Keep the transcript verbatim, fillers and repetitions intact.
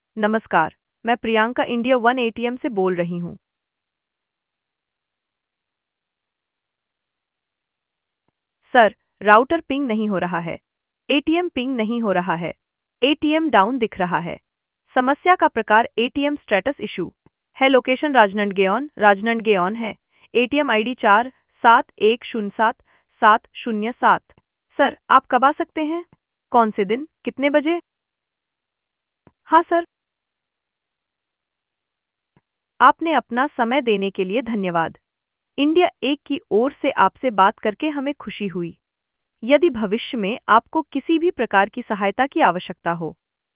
नमस्कार, मैं Priyanka India one ATM से बोल रही हूँ। सर, राउटर पिंग नहीं हो रहा है। एटीएम पिंग नहीं हो रहा है। एटीएम डाउन दिख रहा है। समस्या का प्रकार एटीएम स्टेटस इशू है। लोकेशन राजनंदगेओन राजनंदगेओन है। एटीएम आईडी चार सात एक शून्य सात सात शून्य सात। सर, आप कब आ सकते हैं? कौन से दिन, कितने बजे? हाँ सर, आपने अपना समय देने के लिए धन्यवाद। इंडिया एक की ओर से आपसे बात करके हमें खुशी हुई। यदि भविष्य में आपको किसी भी प्रकार की सहायता की आवश्यकता हो